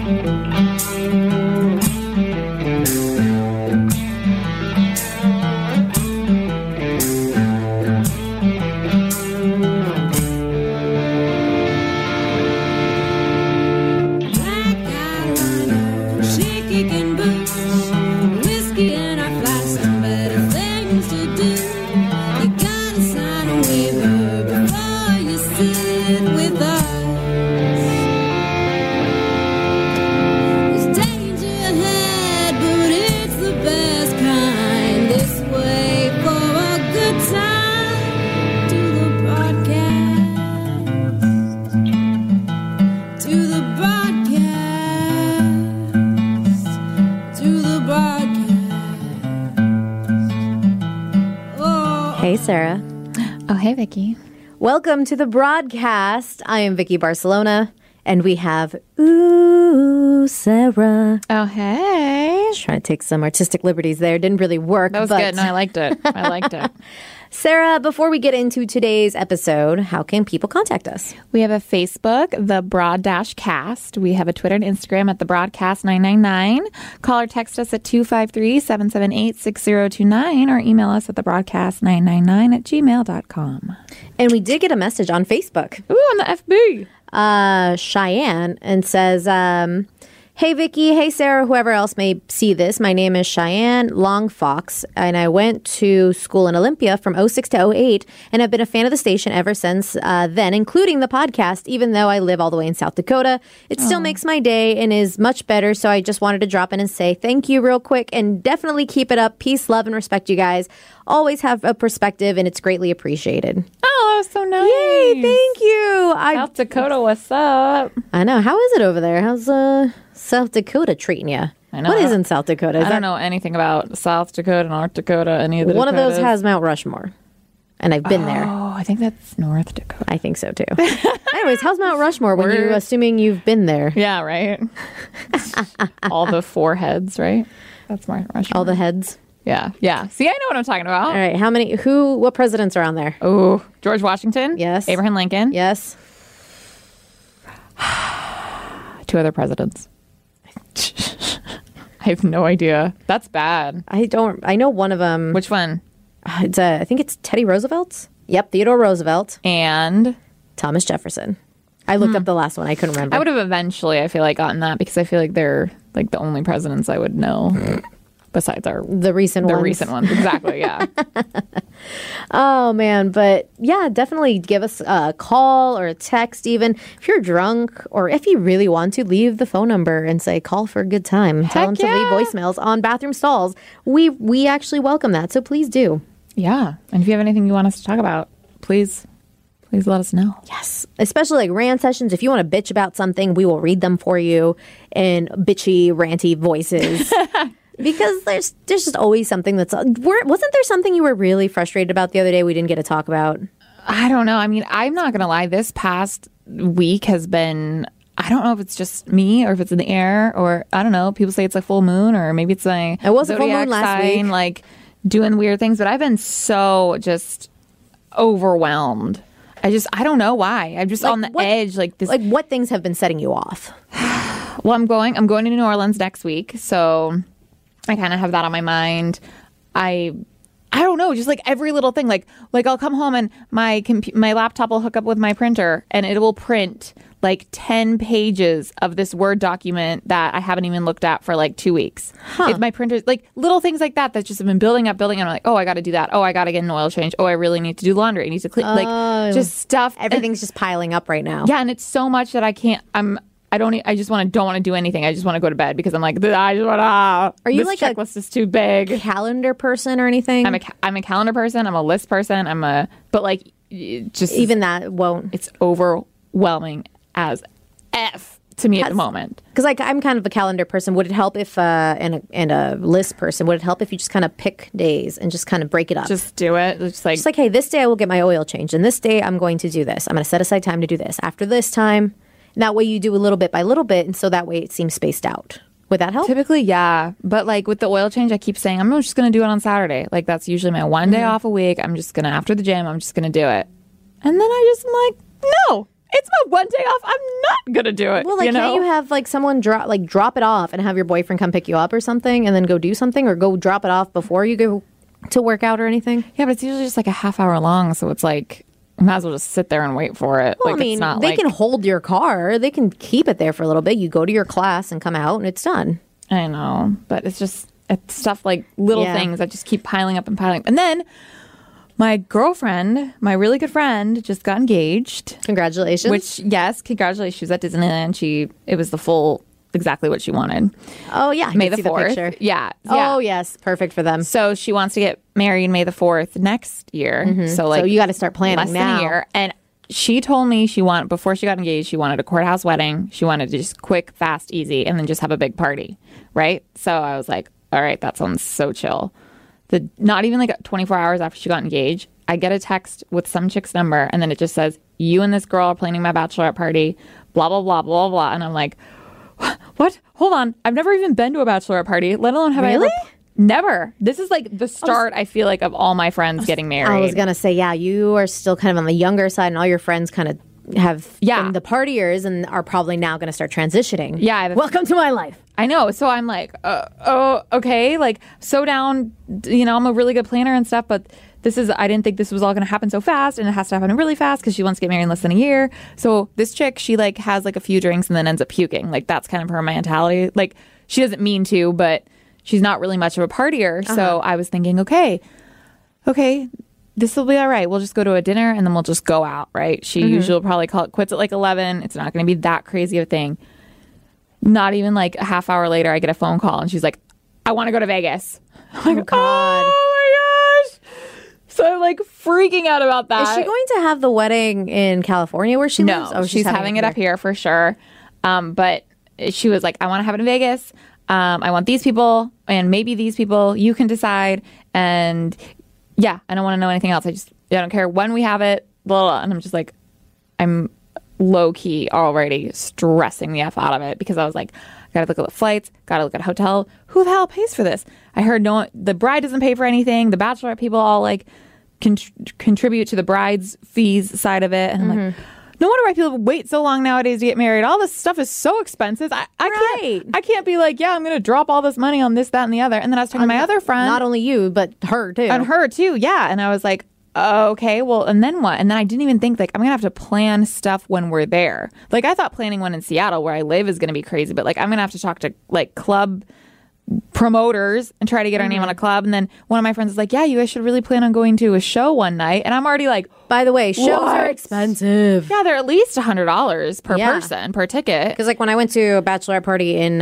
Hey, Sarah. Oh, hey, Vicky. Welcome to the broadcast. I am Vicky Barcelona, and we have Ooh, Sarah. Oh, hey. Just trying to take some artistic liberties there. Didn't really work. That was good. No, I liked it. I liked it. Sarah, before we get into today's episode, how can people contact us? We have a Facebook, The Broad-Cast. We have a Twitter and Instagram at The Broadcast 999. Call or text us at 253-778-6029 or email us at thebroadcast999@gmail.com. And we did get a message on Facebook. Ooh, on the FB. Cheyenne, and says, hey, Vicky. Hey, Sarah. Whoever else may see this. My name is Cheyenne Longfox, and I went to school in Olympia from 06 to 08, and I've been a fan of the station ever since then, including the podcast, even though I live all the way in South Dakota. It still makes my day and is much better, so I just wanted to drop in and say thank you real quick, and definitely keep it up. Peace, love, and respect, you guys. Always have a perspective, and it's greatly appreciated. Oh, that was so nice. Yay, thank you. South Dakota, what's up? I know. How is it over there? How's South Dakota treating you? I know. What is in South Dakota? I don't know anything about South Dakota, North Dakota, any of the One Dakotas. of those has Mount Rushmore, and I've been there. Oh, I think that's North Dakota. I think so, too. Anyways, how's Mount Rushmore when you're assuming you've been there? Yeah, right. All the four heads, right? That's Mount Rushmore. All the heads? Yeah, yeah. See, I know what I'm talking about. All right, what presidents are on there? Oh, George Washington. Yes. Abraham Lincoln. Yes. 2 other presidents. I have no idea. That's bad. I know one of them. Which one? I think it's Teddy Roosevelt. Yep, Theodore Roosevelt. And? Thomas Jefferson. I looked up the last one. I couldn't remember. I would have eventually, I feel like, gotten that because I feel like they're like the only presidents I would know. Besides the recent ones. Exactly, yeah. Oh, man. But yeah, definitely give us a call or a text even. If you're drunk or if you really want to, leave the phone number and say, call for a good time. Tell them to leave voicemails on bathroom stalls. We actually welcome that. So please do. Yeah. And if you have anything you want us to talk about, please let us know. Yes. Especially like rant sessions. If you want to bitch about something, we will read them for you in bitchy, ranty voices. Because there's just always something wasn't there something you were really frustrated about the other day we didn't get to talk about? I don't know. I mean, I'm not going to lie. This past week has been, I don't know if it's just me or if it's in the air or I don't know. People say it's a full moon or maybe it's my It was a full moon last week. Like doing weird things. But I've been so just overwhelmed. I don't know why. I'm just on the edge like this. Like what things have been setting you off? Well, I'm going to New Orleans next week. So I kind of have that on my mind. I don't know, just like every little thing. Like I'll come home and my laptop will hook up with my printer and it will print like 10 pages of this Word document that I haven't even looked at for like 2 weeks. My printer, like little things like that just have been building up. And I'm like, oh, I got to do that. Oh, I got to get an oil change. Oh, I really need to do laundry. I need to clean. Like just stuff. Everything's just piling up right now. Yeah, and it's so much that I can't. I just don't want to do anything. I just want to go to bed because I'm like, I just want to. Are you like a checklist is too big? Calendar person or anything? I'm a calendar person. I'm a list person. but like, just even that won't. It's overwhelming as F to me at the moment. Because like I'm kind of a calendar person. Would it help if and a list person? Would it help if you just kind of pick days and just kind of break it up? Just do it. Just like hey, this day I will get my oil changed, and this day I'm going to do this. I'm going to set aside time to do this. After this time. That way you do a little bit by little bit, and so that way it seems spaced out. Would that help? Typically, yeah. But like with the oil change, I keep saying, I'm just going to do it on Saturday. Like that's usually my one day off a week. I'm just going to, after the gym, I'm just going to do it. And then I just am like, no, it's my one day off. I'm not gonna do it. Well, like, you know? can't you have like someone drop it off and have your boyfriend come pick you up or something, and then go do something, or go drop it off before you go to work out or anything? Yeah, but it's usually just like a half hour long, so it's like you might as well just sit there and wait for it. Well, like, I mean, it's not they like, can hold your car. They can keep it there for a little bit. You go to your class and come out, and it's done. I know, but it's stuff like little Yeah. things that just keep piling up and piling up. And then my girlfriend, my really good friend, just got engaged. Congratulations. Which, yes, congratulations. She was at Disneyland. It was the full, exactly what she wanted. oh yeah, I May can the see 4th. picture. Yeah. Oh yes, perfect for them. So she wants to get married May the 4th next year. So like, So you got to start planning less now. than a year. And she told me before she got engaged, she wanted a courthouse wedding. She wanted to just quick, fast, easy, and then just have a big party. Right. So I was like, all right, that sounds so chill. Not even like 24 hours after she got engaged, I get a text with some chick's number, and then it just says, you and this girl are planning my bachelorette party, blah, blah, blah, blah, blah. And I'm like, what? Hold on. I've never even been to a bachelorette party, let alone have I Really? ever... Never. This is like the start, I feel like, of all my friends getting married. I was gonna say, yeah, you are still kind of on the younger side, and all your friends kind of have been the partiers and are probably now going to start transitioning. Yeah. Welcome to my life. I know. So I'm like, oh, okay. Like, so down, I'm a really good planner and stuff, but I didn't think this was all going to happen so fast, and it has to happen really fast because she wants to get married in less than a year. So this chick, she like has like a few drinks and then ends up puking. Like, that's kind of her mentality. Like, she doesn't mean to, but she's not really much of a partier. So I was thinking, okay, this will be all right. We'll just go to a dinner and then we'll just go out, right? She usually will probably call it quits at like 11. It's not going to be that crazy of a thing. Not even like a half hour later, I get a phone call and she's like, I want to go to Vegas. I'm like, God. oh my gosh. So I'm like freaking out about that. Is she going to have the wedding in California where she lives? No, she's having it up here for sure. But she was like, I want to have it in Vegas. I want these people and maybe these people. You can decide. And yeah, I don't want to know anything else. I don't care when we have it. Blah, blah, blah. And I'm just like, I'm low key already stressing the F out of it because I was like, gotta look at the flights, gotta look at a hotel. Who the hell pays for this? I heard the bride doesn't pay for anything. The bachelorette people all like contribute to the bride's fees side of it. And I'm like, no wonder why people wait so long nowadays to get married. All this stuff is so expensive. I can't be like, yeah, I'm going to drop all this money on this, that, and the other. And then I was talking to my other friend. Not only you, but her too. And her too, yeah. And I was like, okay, well, and then what? And then I didn't even think, like, I'm going to have to plan stuff when we're there. Like, I thought planning one in Seattle where I live is going to be crazy. But, like, I'm going to have to talk to, like, club promoters and try to get our name on a club. And then one of my friends is like, yeah, you guys should really plan on going to a show one night. And I'm already like, by the way, shows are expensive. yeah, they're at least $100 per person per ticket. Because like when I went to a bachelorette party in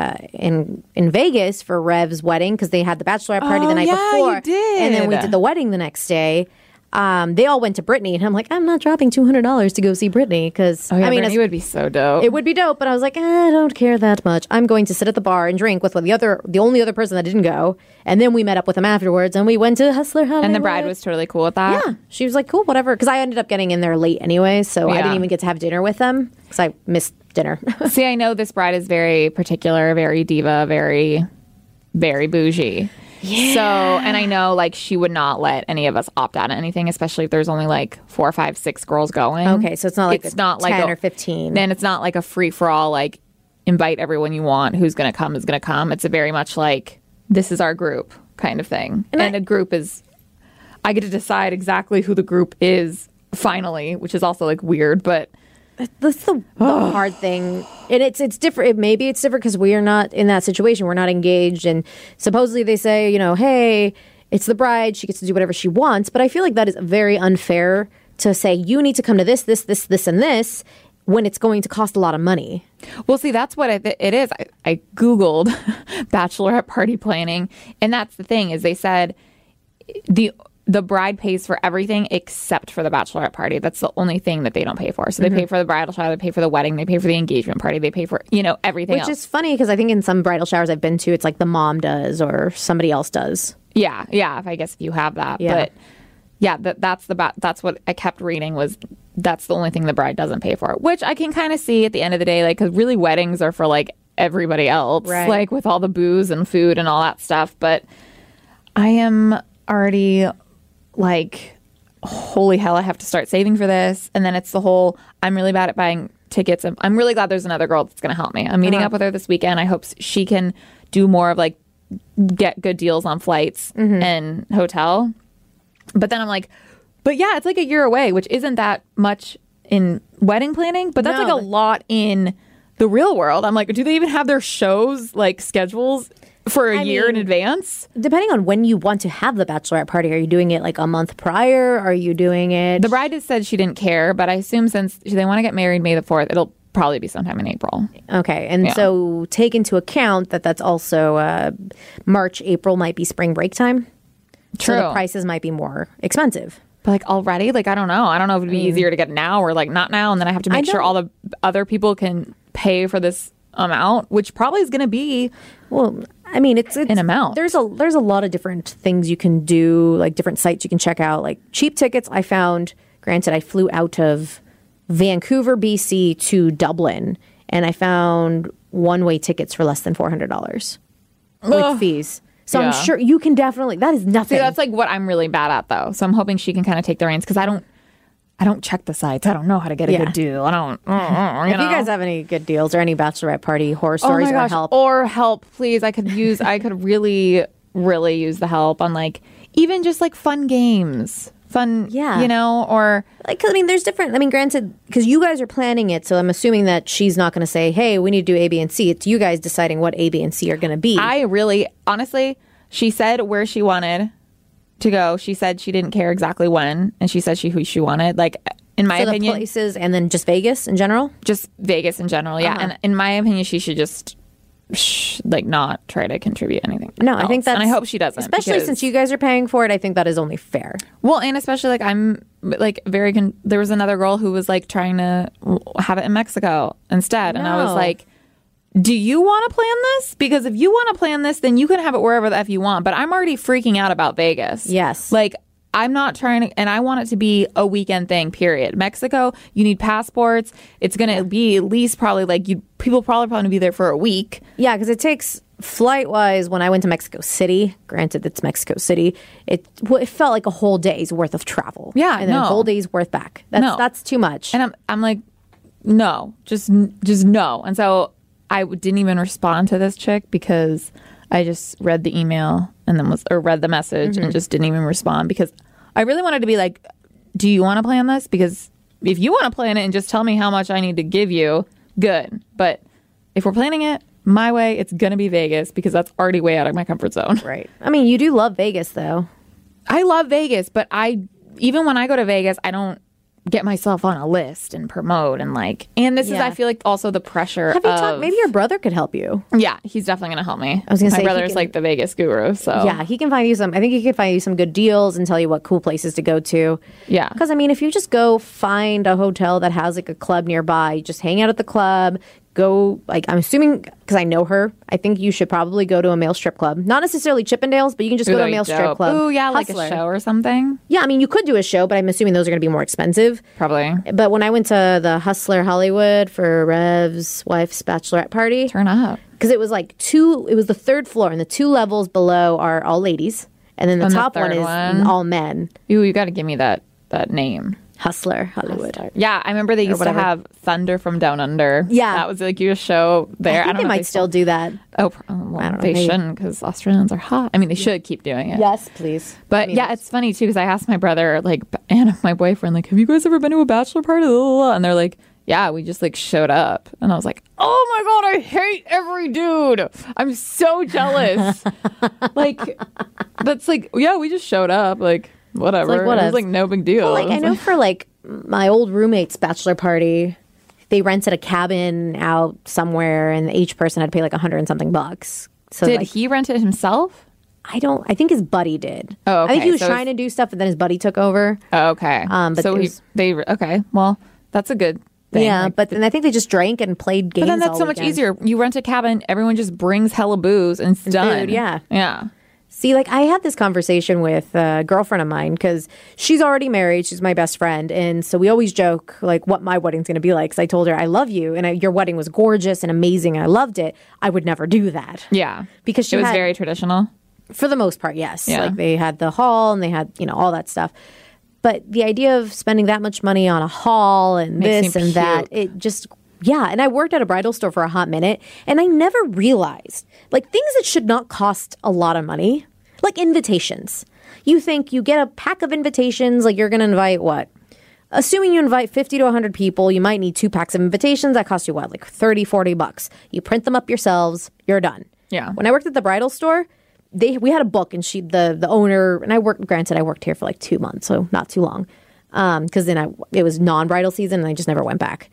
Vegas for Rev's wedding, because they had the bachelorette party the night before, you did. and then we did the wedding the next day. They all went to Britney, and I'm like, I'm not dropping $200 to go see Britney because I mean, it would be so dope. It would be dope, but I was like, I don't care that much. I'm going to sit at the bar and drink with the only other person that didn't go, and then we met up with them afterwards, and we went to Hustler Hollywood. And the bride was totally cool with that. Yeah, she was like, cool, whatever. Because I ended up getting in there late anyway, so I didn't even get to have dinner with them because I missed dinner. See, I know this bride is very particular, very diva, very, very bougie. Yeah. So, and I know like she would not let any of us opt out of anything, especially if there's only like 4, 5, 6 girls going. Okay, so it's not like 10 or 15. Then it's not like a free for all, like invite everyone you want. Who's going to come is going to come. It's a very much like this is our group kind of thing. And a group is, I get to decide exactly who the group is finally, which is also like weird, but. That's the hard thing. And it's different. Maybe it's different because we are not in that situation. We're not engaged. And supposedly they say, hey, it's the bride. She gets to do whatever she wants. But I feel like that is very unfair to say you need to come to this, and this when it's going to cost a lot of money. Well, see, that's what it is. I Googled bachelorette party planning. And that's the thing is they said the bride pays for everything except for the bachelorette party. That's the only thing that they don't pay for. So they pay for the bridal shower, they pay for the wedding, they pay for the engagement party, they pay for, everything else. Which is funny because I think in some bridal showers I've been to, it's like the mom does or somebody else does. Yeah. I guess if you have that. Yeah. But yeah, that's what I kept reading was that's the only thing the bride doesn't pay for, which I can kind of see at the end of the day, like, because really weddings are for like everybody else, right. Like with all the booze and food and all that stuff. But I am already like, holy hell, I have to start saving for this. And then it's the whole, I'm really bad at buying tickets. I'm really glad there's another girl that's going to help me. I'm meeting up with her this weekend. I hope she can do more of like get good deals on flights and hotel. But then I'm like, but yeah, it's like a year away, which isn't that much in wedding planning, but that's like a lot in the real world. I'm like, do they even have their shows like schedules for a year in advance? Depending on when you want to have the bachelorette party, are you doing it like a month prior? Are you doing it? The bride has said she didn't care, but I assume since they want to get married May the 4th, it'll probably be sometime in April. Okay. And so take into account that that's also March, April might be spring break time. True. So the prices might be more expensive. But like already, like I don't know if it'd be easier to get now or like not now, and then I have to make sure all the other people can pay for this amount, which probably is going to be it's an amount. There's a lot of different things you can do, like different sites you can check out, like cheap tickets. I found, granted, I flew out of Vancouver, BC to Dublin, and I found one-way tickets for less than $400 with fees. So I'm sure you can definitely. That is nothing. See, that's like what I'm really bad at, though. So I'm hoping she can kind of take the reins because I don't check the sites. I don't know how to get a good deal. I don't. If you guys have any good deals or any bachelorette party horror stories or help, please. I could really, really use the help on like even just like fun games. Or like, there's different. Granted, because you guys are planning it, so I'm assuming that she's not going to say, "Hey, we need to do A, B, and C." It's you guys deciding what A, B, and C are going to be. I really, honestly, she said where she wanted to go. She said she didn't care exactly when, and she said who she wanted. Like, in my opinion, the places, and then just Vegas in general. Just Vegas in general, yeah. And in my opinion, she should just not try to contribute anything. No, I think that's, and I hope she doesn't, especially since you guys are paying for it. I think that is only fair. Well, and especially like I'm like there was another girl who was like trying to have it in Mexico instead, and I was like, do you want to plan this? Because if you want to plan this, then you can have it wherever the F you want. But I'm already freaking out about Vegas. Yes. Like, I'm not trying to, and I want it to be a weekend thing, period. Mexico, you need passports. It's going to be at least probably like people probably be there for a week. Yeah, because it takes flight wise. When I went to Mexico City, granted it's Mexico City, it felt like a whole day's worth of travel. Yeah, and then a whole day's worth back. That's too much. And I'm like, no, just no. And so I didn't even respond to this chick because I just read the email and then read the message and just didn't even respond because I really wanted to be like, do you want to plan this? Because if you want to plan it and just tell me how much I need to give you, good. But if we're planning it my way, it's going to be Vegas because that's already way out of my comfort zone. Right. You do love Vegas though. I love Vegas, but even when I go to Vegas, I don't get myself on a list and promote and this is I feel like also the pressure. Have you talked? Maybe your brother could help you. Yeah, he's definitely going to help me. I was going to say my brother's like the Vegas guru, so yeah, he can find you some. I think he can find you some good deals and tell you what cool places to go to. Yeah, because if you just go find a hotel that has like a club nearby, just hang out at the club. Go, I'm assuming, because I know her, I think you should probably go to a male strip club. Not necessarily Chippendales, but you can just go to a male strip club. Ooh, yeah, Hustler. Like a show or something. Yeah, you could do a show, but I'm assuming those are going to be more expensive. Probably. But when I went to the Hustler Hollywood for Rev's wife's bachelorette party. Turn up. Because it was it was the third floor, and the 2 levels below are all ladies. And then the top one is all men. Ooh, you got to give me that name. Hustler Hollywood. Hustler. Yeah, I remember they used to have Thunder from Down Under. Yeah. That was like your show there. I think they might still do that. Oh, well, they shouldn't because Australians are hot. They should keep doing it. Yes, please. But yeah, it's funny too because I asked my brother, and my boyfriend, have you guys ever been to a bachelor party? And they're like, yeah, we just showed up. And I was like, oh my God, I hate every dude. I'm so jealous. That's yeah, we just showed up. Whatever. It was no big deal. Well, I know for my old roommate's bachelor party, they rented a cabin out somewhere, and each person had to pay $100 and something bucks. So did he rent it himself? I think his buddy did. Oh, okay. I think he was trying to do stuff, but then his buddy took over. Oh, okay. But so okay. Well, that's a good thing. Yeah, but then I think they just drank and played games. But then that's so much easier. You rent a cabin, everyone just brings hella booze and it's done. Food, yeah. Yeah. See, I had this conversation with a girlfriend of mine because she's already married. She's my best friend. And so we always joke, what my wedding's going to be like. Because I told her, I love you. And your wedding was gorgeous and amazing. And I loved it. I would never do that. Yeah. Because it was very traditional. For the most part, yes. Yeah. They had the hall and they had, all that stuff. But the idea of spending that much money on a hall and this and that, it just Yeah, and I worked at a bridal store for a hot minute, and I never realized, like, things that should not cost a lot of money, like invitations. You think you get a pack of invitations, like you're going to invite what? Assuming you invite 50 to 100 people, you might need 2 packs of invitations. That costs you what, like $30-$40. You print them up yourselves, you're done. Yeah. When I worked at the bridal store, we had a book, and the owner, and I worked here for like 2 months, so not too long, because then it was non-bridal season, and I just never went back.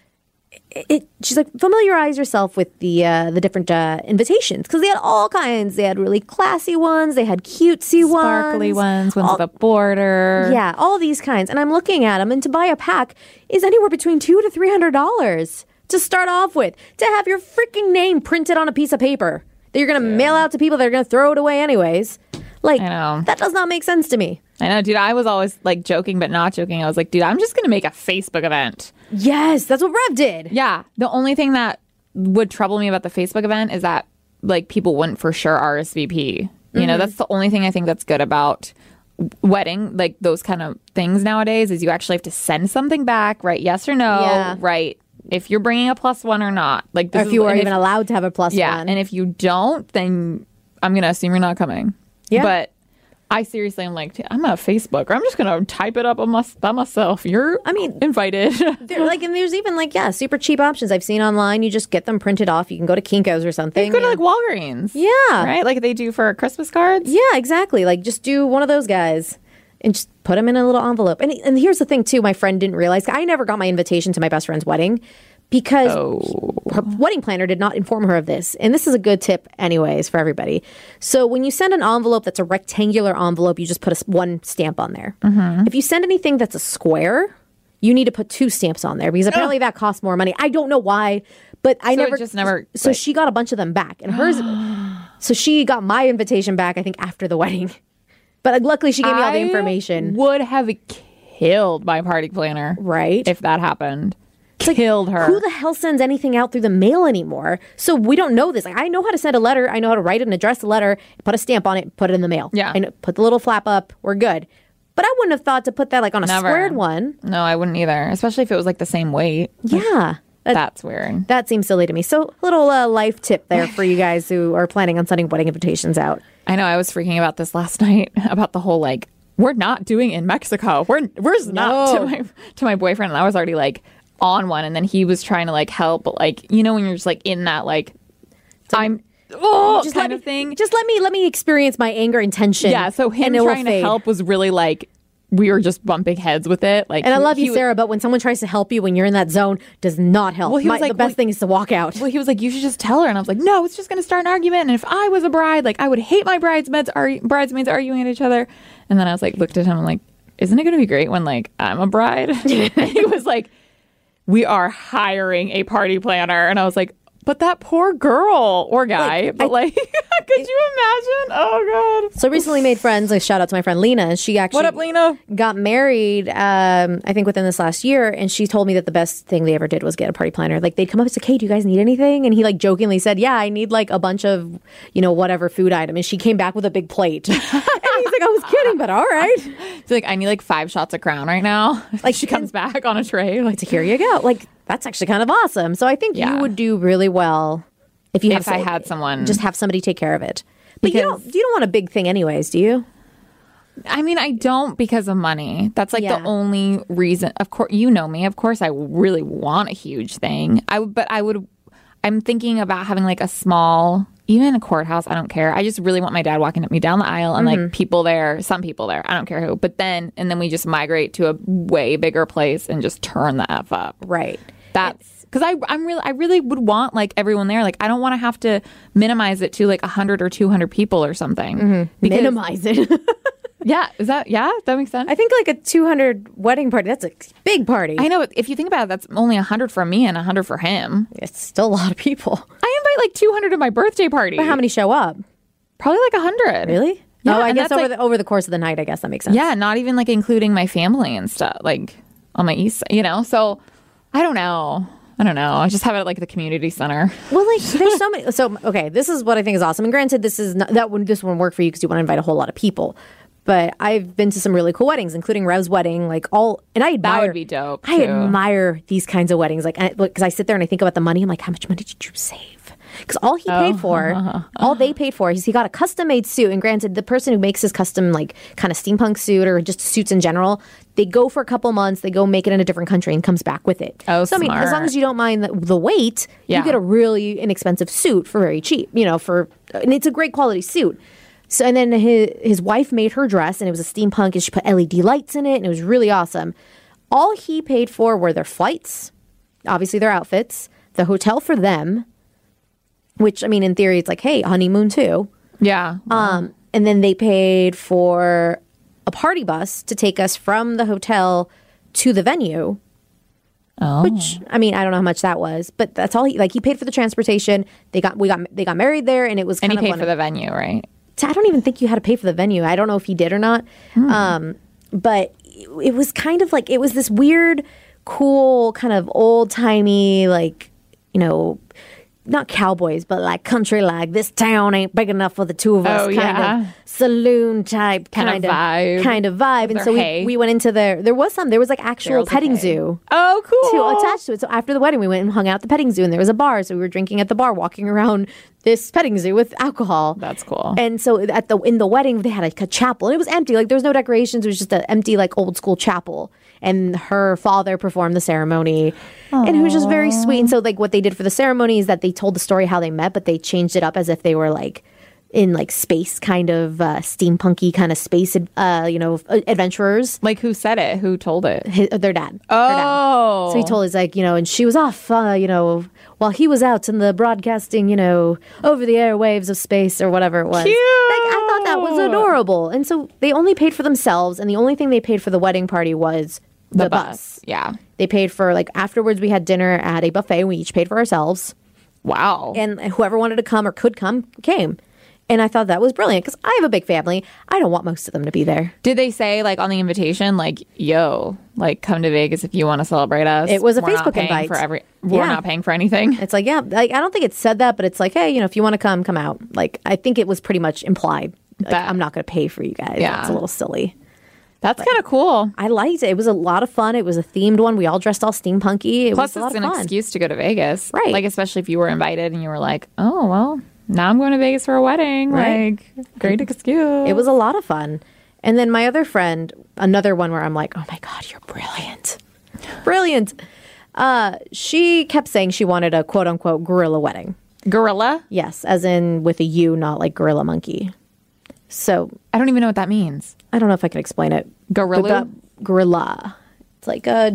She's like, familiarize yourself with the different invitations, because they had all kinds. They had really classy ones, they had cutesy Sparkly ones with a border. Yeah, all these kinds. And I'm looking at them, and to buy a pack is anywhere between $200 to $300 to start off with, to have your freaking name printed on a piece of paper that you're going to mail out to people that are going to throw it away anyways. Like, I know. That does not make sense to me. I know, dude. I was always like joking, but not joking. I was like, dude, I'm just going to make a Facebook event. Yes, that's what Rev did. Yeah. The only thing that would trouble me about the Facebook event is that like people wouldn't for sure RSVP. You know, that's the only thing I think that's good about wedding, like those kind of things nowadays, is you actually have to send something back, right? Yes or no, right? If you're bringing a +1 or not. Like, or if you are even allowed to have a +1. Yeah, and if you don't, then I'm going to assume you're not coming. Yeah. But I seriously am like, I'm on Facebook, or I'm just going to type it up by myself. You're invited. And there's even super cheap options I've seen online. You just get them printed off. You can go to Kinko's or something. You go to like Walgreens. Yeah. Right? Like they do for Christmas cards. Yeah, exactly. Like just do one of those guys and just put them in a little envelope. And here's the thing too, my friend didn't realize. I never got my invitation to my best friend's wedding because her wedding planner did not inform her of this. And this is a good tip anyways for everybody. So when you send an envelope that's a rectangular envelope, you just put one stamp on there. Mm-hmm. If you send anything that's a square, you need to put 2 stamps on there because apparently that costs more money. I don't know why, but never. So she got a bunch of them back, and hers. So she got my invitation back, I think, after the wedding. But luckily, she gave me all the information. Would have killed my party planner, right? If that happened. Killed her. Who the hell sends anything out through the mail anymore? So we don't know this. Like, I know how to send a letter. I know how to write and address a letter, put a stamp on it, put it in the mail. Yeah. And put the little flap up. We're good. But I wouldn't have thought to put that like on a squared one. No, I wouldn't either. Especially if it was like the same weight. Yeah. That's weird. That seems silly to me. So little life tip there for you guys who are planning on sending wedding invitations out. I know. I was freaking about this last night about the whole like, we're not doing in Mexico. We're not to my boyfriend. And I was already like on one, and then he was trying to like help, but like, you know, when you're just like in that like kind of thing. Just let me experience my anger and tension. Yeah, so him trying to help was really like we were just bumping heads with it. Like, and I love you, Sarah, but when someone tries to help you when you're in that zone, does not help. Well, he was like, the best thing is to walk out. Well, he was like, you should just tell her, and I was like, no, it's just going to start an argument. And if I was a bride, like I would hate my bridesmaids arguing at each other. And then I was like, looked at him, and like, isn't it going to be great when like I'm a bride? And he was like, we are hiring a party planner. And I was like, but that poor girl or guy, could you imagine? Oh, God. So recently made friends. Like, shout out to my friend Lena. She actually what up, Lena? Got married, I think within this last year. And she told me that the best thing they ever did was get a party planner. Like, they'd come up and say, hey, do you guys need anything? And he like jokingly said, yeah, I need like a bunch of, whatever food item. And she came back with a big plate. And he's like, I was kidding, but all right. She's like, I need like 5 shots of Crown right now. Like, she comes back on a tray. Like, here you go. Like, that's actually kind of awesome. So I think you would do really well if I had someone. Just have somebody take care of it. But you don't want a big thing anyways, do you? I mean, I don't because of money. That's like the only reason. Of course, you know me. Of course, I really want a huge thing. I'm thinking about having like a small, even a courthouse. I don't care. I just really want my dad walking me down the aisle and like some people there. I don't care who. But then we just migrate to a way bigger place and just turn the F up. Right. That's because I really would want like everyone there. Like, I don't want to have to minimize it to like 100 or 200 people or something. Mm-hmm. Minimize it. That makes sense. I think like a 200 wedding party, that's a big party. I know. If you think about it, that's only 100 for me and 100 for him. It's still a lot of people. I invite like 200 to my birthday party. But how many show up? Probably like 100. Really? Yeah, I guess over the course of the night, I guess that makes sense. Yeah, not even like including my family and stuff, like on my east side, So I don't know. I just have it at like the community center. Well, like there's so many. So, okay, this is what I think is awesome. And granted, this is not, this won't work for you because you want to invite a whole lot of people. But I've been to some really cool weddings, including Rev's wedding. And I admire. That would be dope. I too. admire these kinds of weddings. Because I sit there and I think about the money. I'm like, how much money did you save? Because all he paid for, all they paid for, is he got a custom made suit. And granted, the person who makes his custom kind of steampunk suit or just suits in general, they go for a couple months, they go make it in a different country and comes back with it. Oh, so I mean, as long as you don't mind the weight, Yeah. you get a really inexpensive suit for very cheap. And it's a great quality suit. So and then his wife made her dress, and it was a steampunk, and she put LED lights in it, and it was really awesome. All he paid for were their flights, obviously their outfits, the hotel for them. Which, I mean, in theory, it's like, hey, honeymoon too. Yeah. And then they paid for a party bus to take us from the hotel to the venue. Oh. Which, I mean, I don't know how much that was, but that's all he paid for the transportation. They got married there, and it was And kind he of paid for the venue, right? I don't even think you had to pay for the venue. I don't know if he did or not. But it was kind of like, it was this weird, cool, kind of old timey, not cowboys, but like country, like this town ain't big enough for the two of us, Oh, kind yeah. of saloon type Kind of vibe. And Their so hay. we went into there was like actual Barrels of petting hay. zoo Oh, cool. to attach to it. So after the wedding, we went and hung out at the petting zoo, and there was a bar. So we were drinking at the bar, walking around this petting zoo with alcohol. That's cool. And so in the wedding, they had a chapel, and it was empty. Like there was no decorations. It was just an empty, like old school chapel. And her father performed the ceremony, and it was just very sweet. And so like what they did for the ceremony is that they told the story how they met, but they changed it up as if they were like in like space kind of steampunky kind of space, adventurers. Like, who said it? Who told it? Their dad. Oh. So he told us, and she was off, while he was out in the broadcasting, over the airwaves of space or whatever it was. Cute. I thought that was adorable. And so they only paid for themselves, and the only thing they paid for the wedding party was the bus. Yeah. They paid for, afterwards we had dinner at a buffet. We each paid for ourselves. Wow. And whoever wanted to come or could come, came. And I thought that was brilliant because I have a big family. I don't want most of them to be there. Did they say, on the invitation, yo, come to Vegas if you want to celebrate us? It was a We're not Facebook paying invite. We're Yeah. not paying for anything. It's like, yeah, I don't think it said that, but it's like, hey, if you want to come out. I think it was pretty much implied. That- I'm not going to pay for you guys. Yeah. It's a little silly. That's kind of cool. I liked it. It was a lot of fun. It was a themed one. We all dressed all steampunky. It Plus, was a lot it's of an fun. excuse to go to Vegas. Right. Especially if you were invited and you were like, oh, well, now I'm going to Vegas for a wedding. Right. Great excuse. It was a lot of fun. And then my other friend, another one where I'm like, oh my God, you're brilliant. Brilliant. She kept saying she wanted a quote unquote gorilla wedding. Gorilla? Yes, as in with a U, not like gorilla monkey. So I don't even know what that means. I don't know if I can explain it. Gorilla? Gorilla. It's like a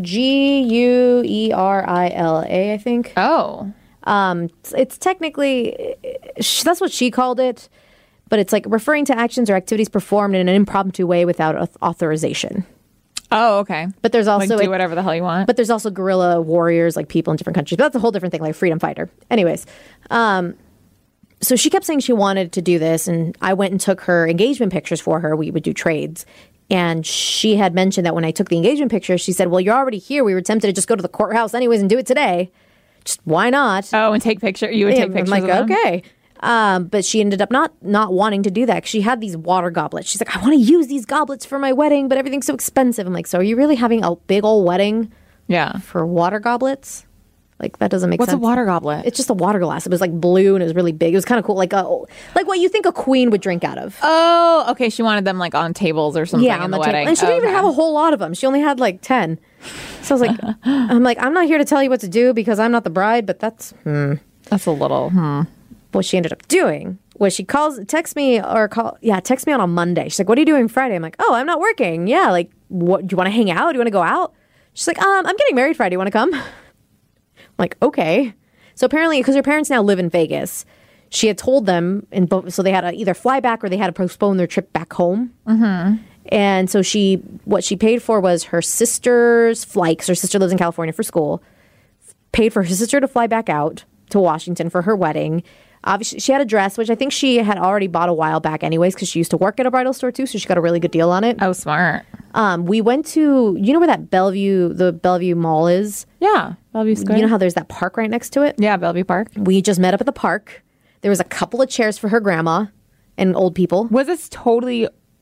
Guerila, I think. Oh. It's technically, that's what she called it, but it's like referring to actions or activities performed in an impromptu way without authorization. Oh, okay. But there's also do whatever the hell you want. But there's also guerrilla warriors, like people in different countries. But that's a whole different thing, like freedom fighter. Anyways, so she kept saying she wanted to do this, and I went and took her engagement pictures for her. We would do trades. And she had mentioned that when I took the engagement pictures, she said, well, you're already here. We were tempted to just go to the courthouse anyways and do it today. Just why not? Oh, and take pictures. You would take pictures. I'm like, of them? okay. But she ended up not wanting to do that. 'Cause she had these water goblets. She's like, I want to use these goblets for my wedding, but everything's so expensive. I'm like, so are you really having a big old wedding Yeah. for water goblets? Like, that doesn't make What's sense. a water goblet? It's just a water glass. It was like blue and it was really big. It was kind of cool. Like what you think a queen would drink out of. Oh, okay. She wanted them on tables or something in the table. wedding. And she didn't even Okay. have a whole lot of them. She only had like 10. So I was like, I'm not here to tell you what to do because I'm not the bride, but that's That's a little. what she ended up doing was she texts me on a Monday. She's like, what are you doing Friday? I'm like, oh, I'm not working. Yeah. Like, what, do you want to hang out? Do you want to go out? She's like, I'm getting married Friday. You want to come? I'm like, okay. So apparently, because her parents now live in Vegas, she had told them, so they had to either fly back or they had to postpone their trip back home. Mm-hmm. And so what she paid for was her sister's flight, because her sister lives in California for school, paid for her sister to fly back out to Washington for her wedding. Obviously, she had a dress, which I think she had already bought a while back anyways, because she used to work at a bridal store too, so she got a really good deal on it. Oh, smart. We went to, where that the Bellevue Mall is? Yeah. Bellevue Square. You know how there's that park right next to it? Yeah, Bellevue Park. We just met up at the park. There was a couple of chairs for her grandma and old people. Was this totally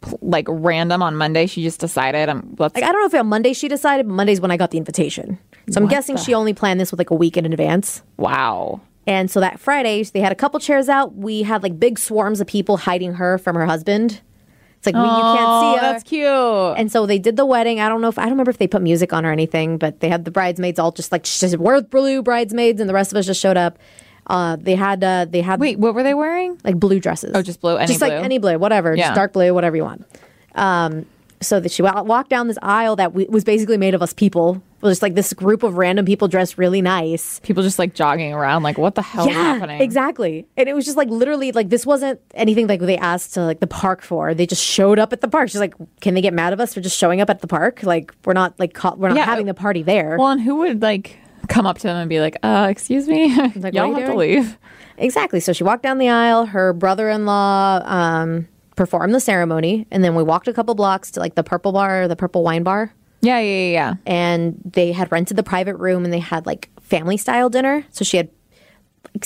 like random on Monday. She just decided let's Like, I don't know if on Monday she decided, but Monday's when I got the invitation. So I'm guessing she only planned this with like a week in advance. wow. And so that Friday, they had a couple chairs out. We had like big swarms of people hiding her from her husband. It's like, you can't see her. That's cute. And so they did the wedding. I don't remember if they put music on or anything, but they had the bridesmaids all just like, we're blue bridesmaids, and the rest of us just showed up. They had Wait, what were they wearing? like blue dresses. Oh, just blue? Any just blue? like any blue, whatever. Yeah. Just dark blue, whatever you want. So that she walked down this aisle that was basically made of us people. It was just like this group of random people dressed really nice. People just like jogging around, like, what the hell is happening? Exactly. And it was just like literally like this wasn't anything like they asked to like the park for. They just showed up at the park. She's like, can they get mad at us for just showing up at the park? Like we're not having the party there. Well, and who would like come up to them and be like, excuse me, Like, y'all what are have you to leave. Exactly. So she walked down the aisle. Her brother-in-law performed the ceremony, and then we walked a couple blocks to like the purple bar, the purple wine bar. Yeah. And they had rented the private room, and they had like family style dinner. So she had like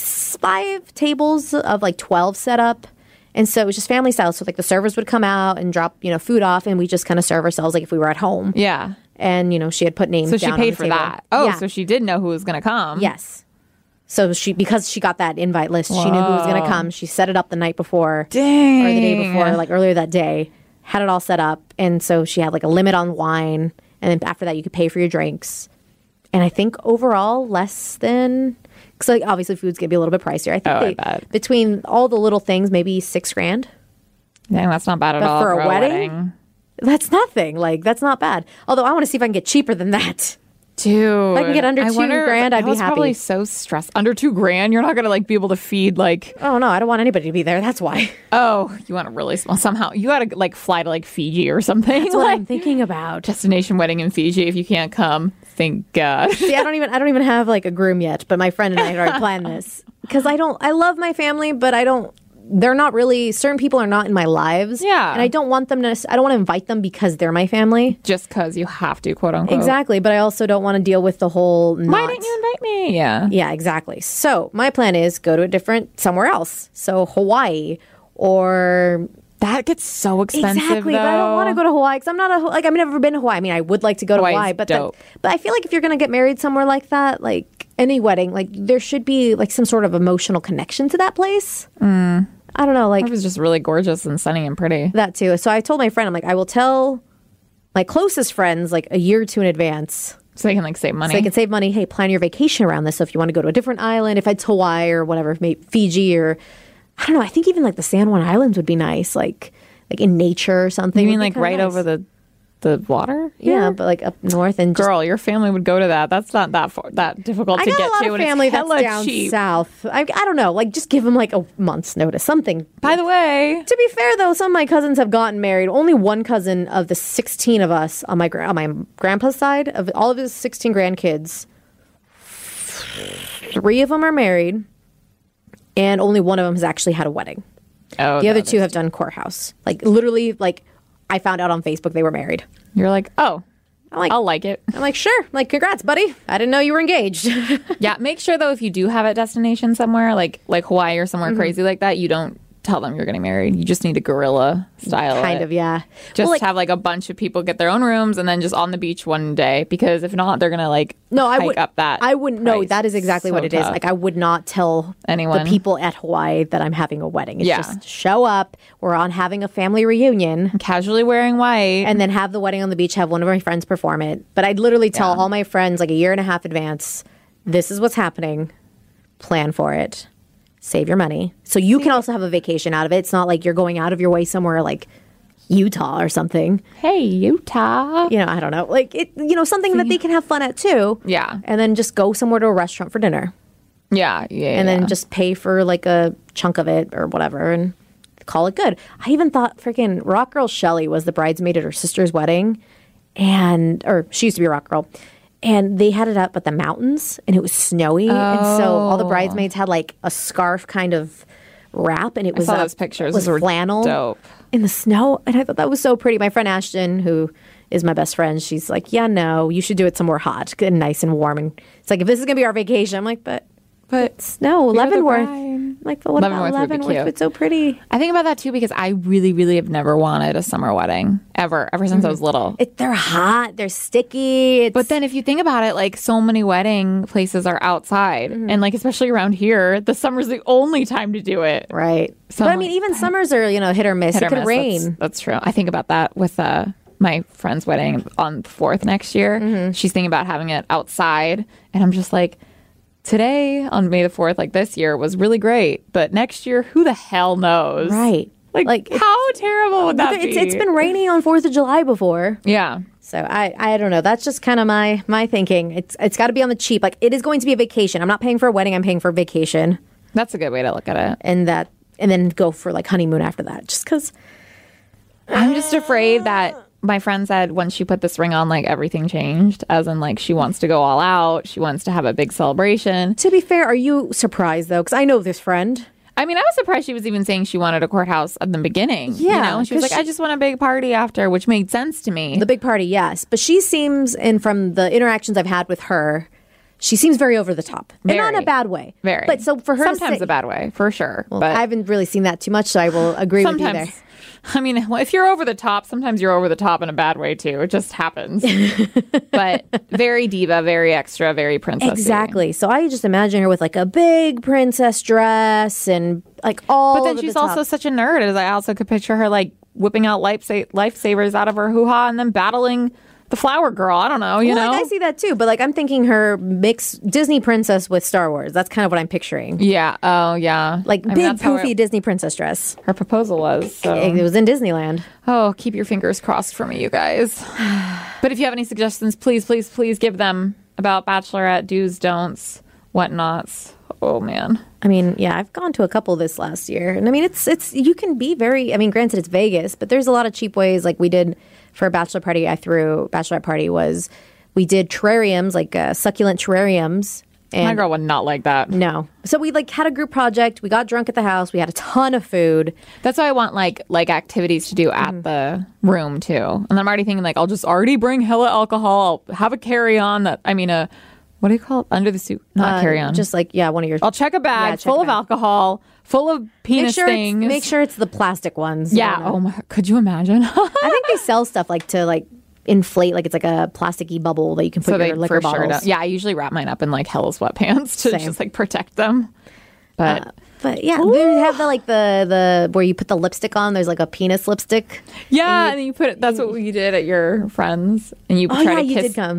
5 tables of like 12 set up. And so it was just family style. So like the servers would come out and drop, food off, and we just kind of serve ourselves like if we were at home. Yeah. And, she had put names So down she on paid the for table. that. Oh, Yeah. so she did know who was going to come. Yes. So because she got that invite list, she knew who was going to come. She set it up the night before. Dang. Or the day before, like earlier that day. Had it all set up. And so she had like a limit on wine. And then after that, you could pay for your drinks. And I think overall, less than... Because like, obviously food's going to be a little bit pricier. I think I bet. between all the little things, maybe $6,000. Dang, that's not bad at But all for a wedding? That's nothing. Like, that's not bad. Although I want to see if I can get cheaper than that. Dude, If I can get under $2,000, I'd be happy. Probably so stressed. Under $2,000, you're not gonna like be able to feed like. Oh no, I don't want anybody to be there. That's why. Oh, you want a really small. Somehow you gotta like fly to like Fiji or something. That's what I'm thinking about. Destination wedding in Fiji. If you can't come, thank God. See, I don't even have like a groom yet, but my friend and I had already planned this because I love my family, but they're not really, certain people are not in my lives. Yeah. And I don't want to invite them because they're my family. Just because you have to, quote unquote. Exactly. But I also don't want to deal with the whole Why didn't you invite me? Yeah. Yeah, exactly. So my plan is go to somewhere else. So Hawaii or... That gets so expensive. Exactly, though. but I don't want to go to Hawaii because I'm not I've never been to Hawaii. I mean, I would like to go to Hawaii's Hawaii, but dope. but I feel like if you're going to get married somewhere like that, like any wedding, like there should be like some sort of emotional connection to that place. I don't know, like It was just really gorgeous and sunny and pretty. that too. So I told my friend, I'm like, I will tell my closest friends like a year or two in advance. So they can like save money. So they can save money. Hey, plan your vacation around this. So if you want to go to a different island, if it's Hawaii or whatever, maybe Fiji or I don't know. I think even like the San Juan Islands would be nice, like in nature or something. You mean would be like kinda right nice. over the water? Yeah, but like up north and just, Girl, your family would go to that. That's not that difficult I to got get a lot to. of and family it's that's hella down cheap. south. I don't know, like just give them like a month's notice, something. By the way, To be fair, though, some of my cousins have gotten married. Only one cousin of the 16 of us on my grandpa's side, of all of his 16 grandkids, 3 of them are married, and only one of them has actually had a wedding. oh, The other that 2 is- have done courthouse. Like literally, like I found out on Facebook they were married. You're like, oh, I'm like, I'll like it. I'm like, sure. I'm like, congrats, buddy. I didn't know you were engaged. Yeah, make sure though if you do have a destination somewhere like Hawaii or somewhere crazy like that, you don't tell them you're getting married. You just need to guerrilla style Kind it. of, yeah. Just Well, like, have like a bunch of people get their own rooms and then just on the beach one day, because if not, they're gonna like no, I hike would. up that. I wouldn't. No, price. that is exactly So what it is. tough. Like, I would not tell Anyone. the people at Hawaii that I'm having a wedding. It's Yeah. just show up. We're on having a family reunion, Casually wearing white. and then have the wedding on the beach. Have one of my friends perform it. But I'd literally tell all my friends like a year and a half advance. This is what's happening. Plan for it. Save your money, so you can also have a vacation out of it. It's not like you're going out of your way somewhere like Utah or something. Hey, Utah. I don't know, like it. Something that they can have fun at too. Yeah. And then just go somewhere to a restaurant for dinner. Yeah. And then just pay for like a chunk of it or whatever and call it good. I even thought freaking Rock Girl Shelly was the bridesmaid at her sister's wedding, or she used to be a rock girl. And they had it up at the mountains and it was snowy. And so all the bridesmaids had like a scarf kind of wrap, and it was saw those pictures. was Those were flannel dope. in the snow. And I thought that was so pretty. My friend Ashton, who is my best friend, she's like, yeah, no, you should do it somewhere hot and nice and warm. And it's like, if this is going to be our vacation, I'm like, but snow, You're the Leavenworth. bride. Like, but what about Leavenworth would be Leavenworth? cute. It's so pretty. I think about that too because I really, really have never wanted a summer wedding ever since I was little. They're hot. They're sticky. But then if you think about it, like so many wedding places are outside. And like, especially around here, the summer's the only time to do it. right. So but I'm I mean, like, even summers are hit or miss. Hit It or could miss. rain. That's true. I think about that with my friend's wedding on the 4th next year. She's thinking about having it outside. And I'm just like, today on May the 4th, like this year, was really great. But next year, who the hell knows? Right. Like how terrible would that be? It's been raining on 4th of July before. Yeah. So I don't know. That's just kind of my thinking. It's got to be on the cheap. Like, it is going to be a vacation. I'm not paying for a wedding. I'm paying for a vacation. That's a good way to look at it. And then go for like honeymoon after that. Just because. I'm just afraid that my friend said when she put this ring on, like everything changed, as in like she wants to go all out. She wants to have a big celebration. To be fair, are you surprised though? Because I know this friend. I mean, I was surprised she was even saying she wanted a courthouse at the beginning. Yeah, You know? She was 'cause like, I just want a big party after, which made sense to me. The big party, yes. But she seems, and from the interactions I've had with her, she seems very over the top. And not in a Very. bad way. Very. But so for her sometimes to say, a bad way, for sure. well, but I haven't really seen that too much, so I will agree with you there. sometimes, I mean, well, if you're over the top, sometimes you're over the top in a bad way too. It just happens. But very diva, very extra, very princess. Exactly. So I just imagine her with like a big princess dress and like all. But then over she's the top. also such a nerd, as I also could picture her like whipping out lifesavers out of her hoo-ha and then battling the flower girl. I don't know, you know? Like, I see that too, but like I'm thinking her mix Disney princess with Star Wars. That's kind of what I'm picturing. Yeah. Oh, yeah. Like I mean, big that's how poofy Disney princess dress. her proposal was. So. It was in Disneyland. Oh, keep your fingers crossed for me, you guys. But if you have any suggestions, please, please, please give them about bachelorette do's, don'ts, whatnots. Oh, man. I mean, yeah, I've gone to a couple this last year, and I mean, it's you can be very. I mean, granted, it's Vegas, but there's a lot of cheap ways. Like we did for a bachelor party, bachelorette party was we did terrariums, like succulent terrariums. And My girl would not like that. no, so we like had a group project. We got drunk at the house. We had a ton of food. That's why I want like activities to do at the room too. And then I'm already thinking like I'll just already bring hella alcohol. I'll have a carry on what do you call it? Under the suit, not carry on. Just like one of your. I'll check a bag check full a of bag. alcohol, full of penis things. Make sure it's the plastic ones. Yeah. You know? Oh my. Could you imagine? I think they sell stuff like to like inflate, like it's like a plasticky bubble that you can put your liquor bottles. don't. Yeah, I usually wrap mine up in like hella sweatpants to Same. just like protect them. But But yeah, they have the where you put the lipstick on. There's like a penis lipstick. yeah, and then you put it. That's what we did at your friends, and you Oh, try yeah, to you kiss did come.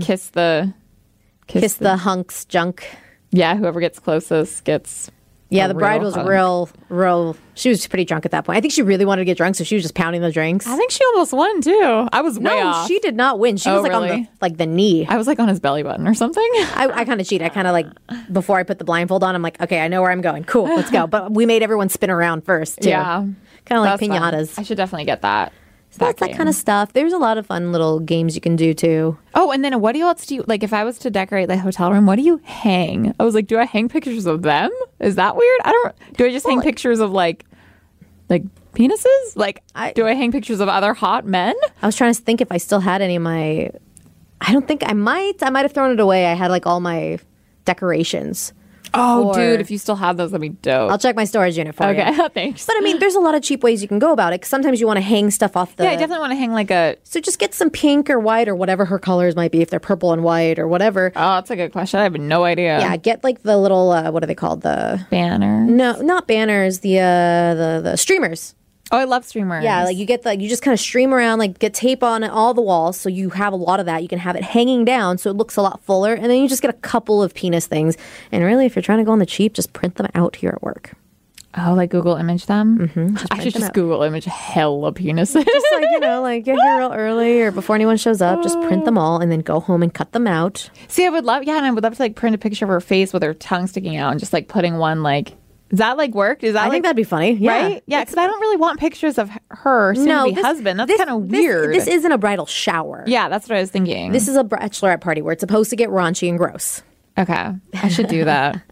kiss The hunks junk. yeah. Whoever gets closest gets. Yeah, a the bride real was hug. real. She was pretty drunk at that point. I think she really wanted to get drunk, so she was just pounding the drinks. I think she almost won too. I was way No, off. she did not win. She Oh, was like on really? the knee. I was like on his belly button or something. I kind of cheat. I kind of like before I put the blindfold on. I'm like, okay, I know where I'm going. Cool, let's go. But we made everyone spin around first. Too. Yeah. kind of like That's fun. pinatas. I should definitely get that. So that's that game. kind of stuff. There's a lot of fun little games you can do too. Oh, and then what else do you like? If I was to decorate the hotel room, what do you hang? I was like, do I hang pictures of them? Is that weird? I don't. Do I just hang pictures of like penises? Like, do I hang pictures of other hot men? I was trying to think if I still had any of my. I don't think I might. I might have thrown it away. I had like all my decorations. Oh, Or- dude, if you still have those, that'd be dope. I'll check my storage unit for you. Okay, thanks. But I mean, there's a lot of cheap ways you can go about it. 'Cause sometimes you want to hang stuff off the. Yeah, I definitely want to hang like a. So just get some pink or white or whatever her colors might be. If they're purple and white or whatever. Oh, that's a good question. I have no idea. Yeah, get like the little what are they called? The Banner. no, not banners. The streamers. Oh, I love streamers. Yeah, like you just kind of stream around, like get tape on all the walls, so you have a lot of that. You can have it hanging down, so it looks a lot fuller, and then you just get a couple of penis things. And really, if you're trying to go on the cheap, just print them out here at work. Oh, like Google image them? Mm-hmm. I should them just out. Google image hella penises. Just like like get here real early or before anyone shows up, just print them all and then go home and cut them out. See, I would love, and I would love to like print a picture of her face with her tongue sticking out and just like putting one like. Does that like work? Is that I think that'd be funny. Yeah. right? Yeah, because I don't really want pictures of her soon-to-be husband. That's kind of weird. This isn't a bridal shower. Yeah, that's what I was thinking. This is a bachelorette party where it's supposed to get raunchy and gross. Okay, I should do that.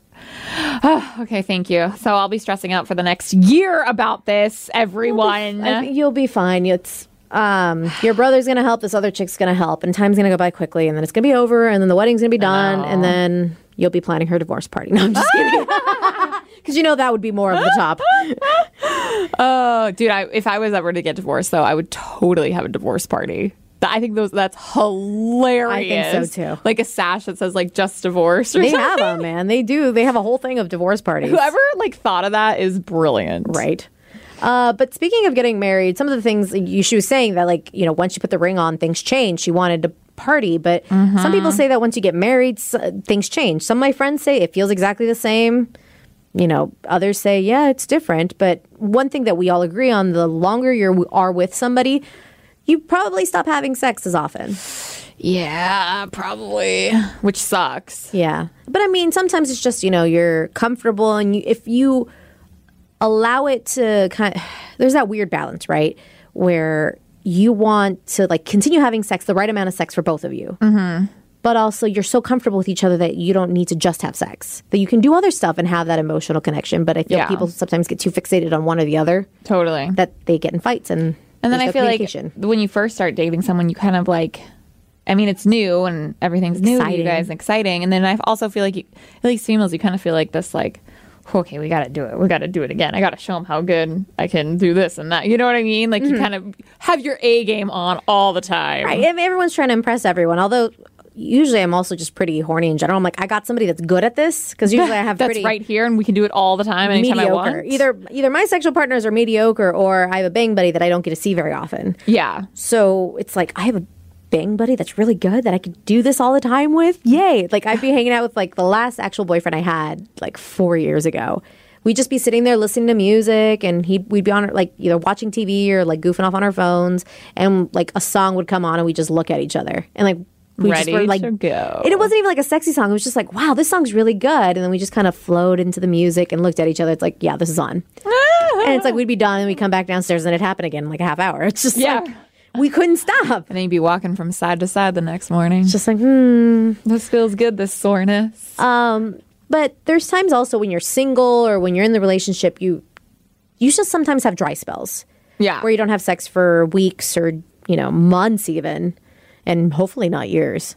Oh, okay, thank you. So I'll be stressing out for the next year about this, everyone. I think you'll be fine. It's your brother's gonna help, this other chick's gonna help, and time's gonna go by quickly, and then it's gonna be over, and then the wedding's gonna be done, and then you'll be planning her divorce party. No, I'm just kidding. Because that would be more of the top. Oh, dude, if I was ever to get divorced, though, I would totally have a divorce party. I think that's hilarious. I think so, too. Like a sash that says, like, just divorced or They something. have them, man. They do. They have a whole thing of divorce parties. Whoever, like, thought of that is brilliant. Right. But speaking of getting married, some of the things she was saying that, like, once you put the ring on, things change. She wanted to party, but some people say that once you get married, things change. Some of my friends say it feels exactly the same. Others say, yeah, it's different. But one thing that we all agree on, the longer you are with somebody, you probably stop having sex as often. Yeah, probably. Which sucks. Yeah. But I mean, sometimes it's just, you're comfortable and if you allow it to there's that weird balance, right? Where you want to like continue having sex, the right amount of sex for both of you. Mm-hmm. But also you're so comfortable with each other that you don't need to just have sex, that you can do other stuff and have that emotional connection. But I feel people sometimes get too fixated on one or the other. Totally. That they get in fights and then I feel like when you first start dating someone, you kind of like, I mean, it's new and everything's new to you guys and exciting. And then I also feel like, at least females, you kind of feel like this, like, okay, we got to do it. We got to do it again. I got to show them how good I can do this and that. You know what I mean? Like, you kind of have your A game on all the time. Right. I mean, everyone's trying to impress everyone. Although, usually I'm also just pretty horny in general. I'm like, I got somebody that's good at this. Because usually I have that's pretty... right here and we can do it all the time anytime mediocre. I want. Either my sexual partners are mediocre or I have a bang buddy that I don't get to see very often. Yeah. So it's like, I have a bang buddy that's really good that I could do this all the time with. Yay. Like, I'd be hanging out with like the last actual boyfriend I had like 4 years ago. We'd just be sitting there listening to music and we'd be on like either watching TV or like goofing off on our phones, and like a song would come on and we just look at each other and like we ready just were like to go. And it wasn't even like a sexy song. It was just like, wow, this song's really good. And then we just kind of flowed into the music and looked at each other. It's like, yeah, this is on. And it's like we'd be done and we'd come back downstairs and it'd happen again in like a half hour. It's just like we couldn't stop. And then you'd be walking from side to side the next morning. It's just like, this feels good, this soreness. But there's times also when you're single or when you're in the relationship, you just sometimes have dry spells. Yeah. Where you don't have sex for weeks or, months even. And hopefully not years.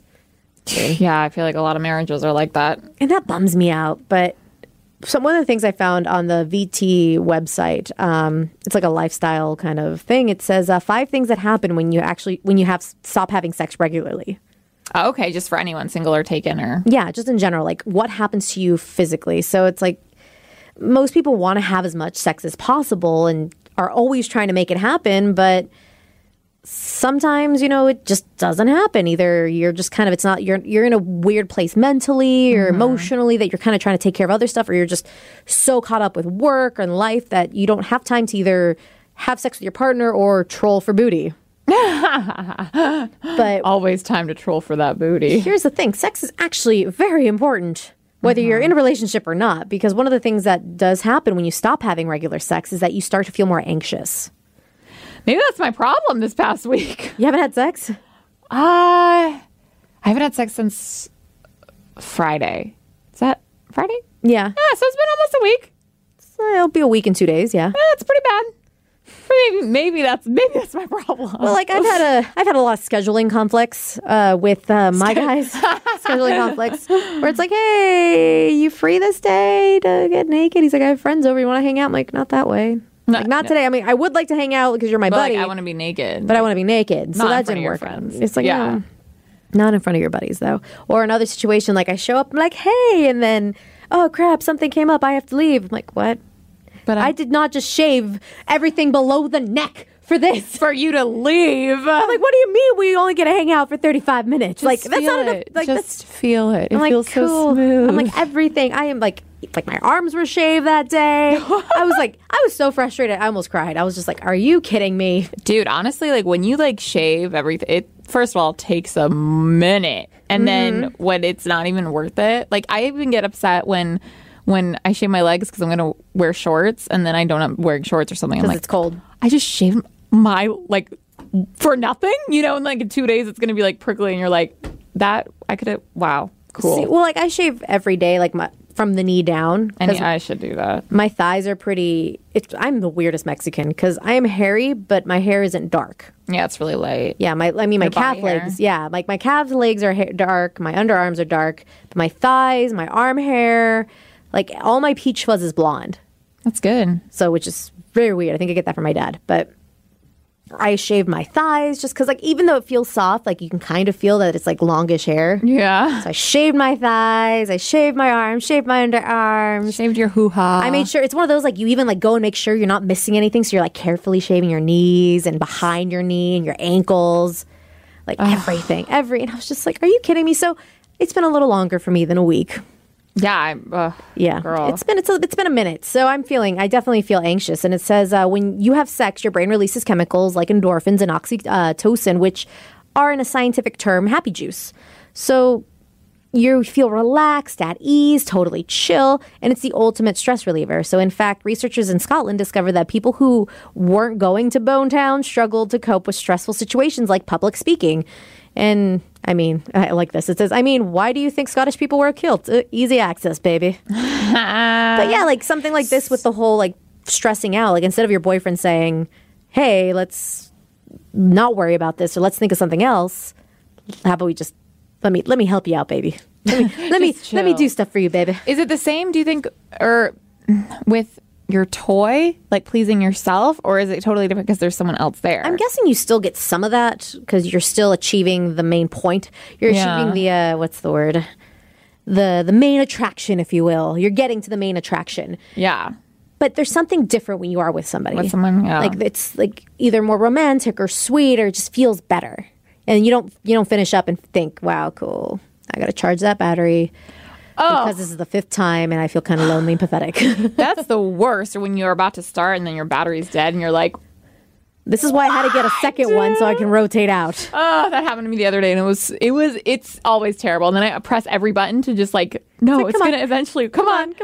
Yeah, I feel like a lot of marriages are like that. And that bums me out. But one of the things I found on the VT website, it's like a lifestyle kind of thing. It says 5 things that happen when you stop having sex regularly. Oh, okay, just for anyone, single or taken, or yeah, just in general, like what happens to you physically. So it's like most people want to have as much sex as possible and are always trying to make it happen, but sometimes it just doesn't happen. Either you're just kind of you're in a weird place mentally or emotionally that you're kind of trying to take care of other stuff, or you're just so caught up with work and life that you don't have time to either have sex with your partner or troll for booty. But always time to troll for that booty. Here's the thing. Sex is actually very important, whether you're in a relationship or not, because one of the things that does happen when you stop having regular sex is that you start to feel more anxious. Maybe that's my problem this past week. You haven't had sex? I haven't had sex since Friday. Is that Friday? Yeah. Yeah, so it's been almost a week. So it'll be a week and 2 days, yeah. That's pretty bad. Maybe that's my problem. Well, like I've had a lot of scheduling conflicts with my guys. Scheduling conflicts where it's like, hey, you free this day to get naked? He's like, I have friends over. You want to hang out? I'm like, not that way. Not today. I mean, I would like to hang out because you're my buddy. Like, I want to be naked. But I want to be naked. So not that didn't work. It's like, no, not in front of your buddies, though. Or another situation, like I show up, I'm like, hey, and then, oh, crap, something came up. I have to leave. I'm like, what? But I did not just shave everything below the neck for this. For you to leave. I'm like, what do you mean we only get to hang out for 35 minutes? Just like, that's not enough. Like, just feel it. It feels cool. so smooth. I'm like, everything. I am like my arms were shaved that day. I was so frustrated. I almost cried. I was just like, are you kidding me? Dude, honestly, like when you like shave everything, it first of all takes a minute. And then when it's not even worth it, like I even get upset when I shave my legs because I'm going to wear shorts and then I don't end up wearing shorts or something. I'm like, it's cold. I just shaved my, like, for nothing, and like in 2 days it's going to be like prickly and you're like, that, I could have, wow, cool. See, well, like I shave every day, like from the knee down. And I should do that. My thighs are pretty, I'm the weirdest Mexican because I am hairy, but my hair isn't dark. Yeah, it's really light. Yeah, my calf legs. Yeah, like my calf legs are dark. My underarms are dark. But my thighs, my arm hair, Like all my peach fuzz is blonde. That's good. So, which is very weird. I think I get that from my dad. But I shave my thighs just because, like, even though it feels soft, like you can kind of feel that it's like longish hair. Yeah. So I shaved my thighs, I shaved my arms, shaved my underarms. Shaved your hoo-ha. I made sure it's one of those like you even like go and make sure you're not missing anything. So you're like carefully shaving your knees and behind your knee and your ankles, like everything. And I was just like, are you kidding me? So it's been a little longer for me than a week. Yeah. Yeah, girl. it's been a minute. So I definitely feel anxious. And it says when you have sex, your brain releases chemicals like endorphins and oxytocin, which are, in a scientific term, happy juice. So you feel relaxed, at ease, totally chill, and it's the ultimate stress reliever. So in fact, researchers in Scotland discovered that people who weren't going to Bone Town struggled to cope with stressful situations like public speaking. And I mean, I like this. It says, why do you think Scottish people wear kilts? Easy access, baby. But yeah, like something like this with the whole like stressing out, like instead of your boyfriend saying, hey, let's not worry about this or let's think of something else. How about we just let me help you out, baby. Let me do stuff for you, baby. Is it the same, do you think, or with your toy, like pleasing yourself, or is it totally different because there's someone else there? I'm guessing you still get some of that because you're still achieving the main point. You're achieving the what's the word? The main attraction, if you will. You're getting to the main attraction. Yeah. But there's something different when you are with somebody. With someone, yeah. Like it's like either more romantic or sweet or it just feels better. And you don't finish up and think, wow, cool. I got to charge that battery. Because this is the 5th time and I feel kind of lonely and pathetic. That's the worst. Or when you're about to start and then your battery's dead and you're like, this is why I had to get a second one so I can rotate out. Oh, that happened to me the other day and it's always terrible. And then I press every button to just like, no, it's going to eventually, come on.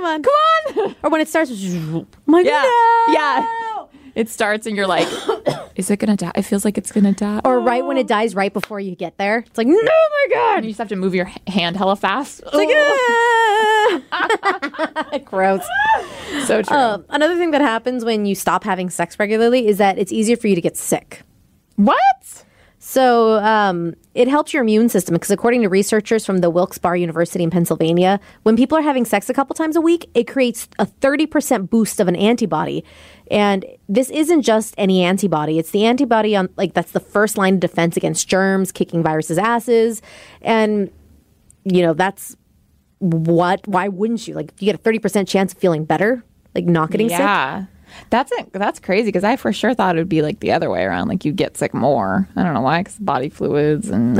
Or when it starts, I'm like, no! Yeah. It starts and you're like, is it going to die? It feels like it's going to die. Or right when it dies, right before you get there. It's like, no, my God. And you just have to move your hand hella fast. It's like, gross. So true. Another thing that happens when you stop having sex regularly is that it's easier for you to get sick. What? So it helps your immune system because according to researchers from the Wilkes-Barre University in Pennsylvania, when people are having sex a couple times a week, it creates a 30% boost of an antibody. And this isn't just any antibody. It's the antibody on that's the first line of defense against germs, kicking viruses' asses. And, that's why wouldn't you? Like, you get a 30% chance of feeling better, like not getting sick. Yeah. That's crazy because I for sure thought it would be like the other way around. Like you get sick more. I don't know why, because body fluids and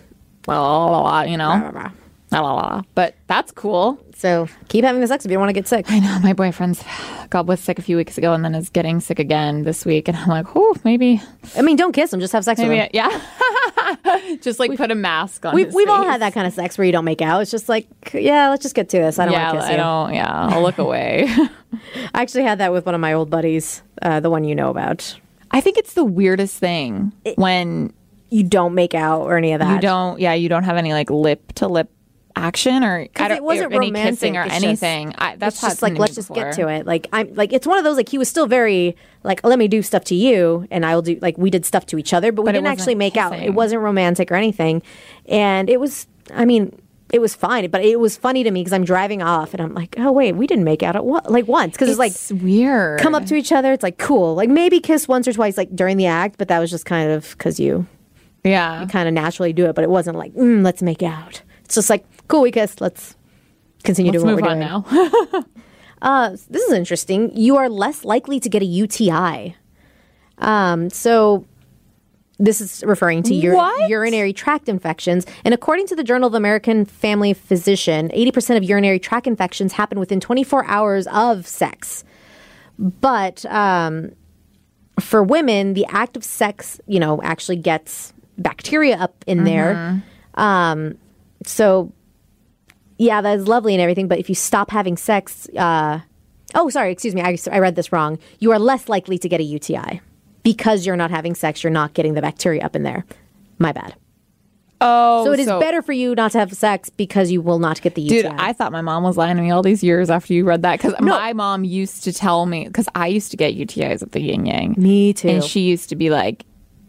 but that's cool. So keep having the sex if you don't want to get sick. I know my boyfriend's was sick a few weeks ago and then is getting sick again this week, and I'm like, oh, maybe. Don't kiss him. Just have sex with him. Yeah. Just like put a mask on. We've all had that kind of sex where you don't make out. It's just like, yeah, let's just get to this. I don't want to kiss you. I'll look away. I actually had that with one of my old buddies, the one you know about. I think it's the weirdest thing when you don't make out or any of that. You don't have any like lip to lip action or it wasn't any romantic kissing or anything. That's just like, let's just get to it. Like it's one of those, like he was still very like, let me do stuff to you and I will do, like we did stuff to each other, but we didn't actually make out. It wasn't romantic or anything. And it was fine, but it was funny to me because I'm driving off and I'm like, oh wait, we didn't make out at once, because it's like weird. Come up to each other, it's like cool, like maybe kiss once or twice like during the act, but that was just kind of because you kind of naturally do it, but it wasn't like let's make out. It's just like, cool, we kissed. Let's continue doing what we're doing now. This is interesting. You are less likely to get a UTI. So this is referring to urinary tract infections. And according to the Journal of the American Family Physician, 80% of urinary tract infections happen within 24 hours of sex. But for women, the act of sex, actually gets bacteria up in there. So, yeah, that is lovely and everything. But if you stop having sex, excuse me, I read this wrong. You are less likely to get a UTI because you're not having sex. You're not getting the bacteria up in there. My bad. Oh, so it is better for you not to have sex because you will not get the UTI. Dude, I thought my mom was lying to me all these years after you read that, because my mom used to tell me, because I used to get UTIs at the yin yang. Me too. And she used to be like,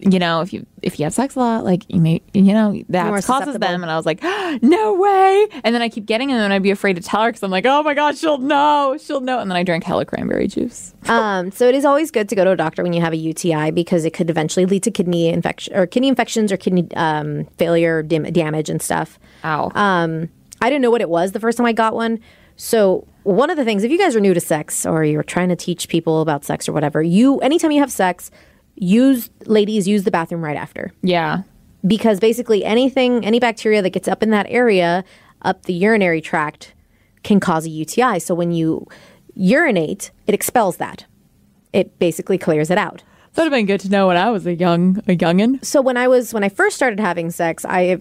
you know, if you have sex a lot, like you may, you know, that More causes susceptible. them. And I was like, no way. And then I keep getting them, and I'd be afraid to tell her because I'm like, oh my gosh, she'll know. And then I drank hella cranberry juice. So it is always good to go to a doctor when you have a UTI because it could eventually lead to kidney infections or kidney failure, damage and stuff. Ow. I didn't know what it was the first time I got one. So one of the things, if you guys are new to sex or you're trying to teach people about sex or whatever, anytime you have sex, ladies use the bathroom right after. Yeah. Because basically any bacteria that gets up in that area, up the urinary tract, can cause a UTI. So when you urinate, it expels that. It basically clears it out. That would have been good to know when I was a youngin'. So when I first started having sex, I